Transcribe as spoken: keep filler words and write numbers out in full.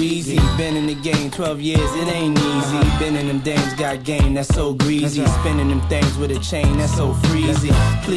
easy. Been in the game twelve years, it ain't easy. Been in them dames, got game, that's so greasy. Spinning them things with a chain, that's so freezy.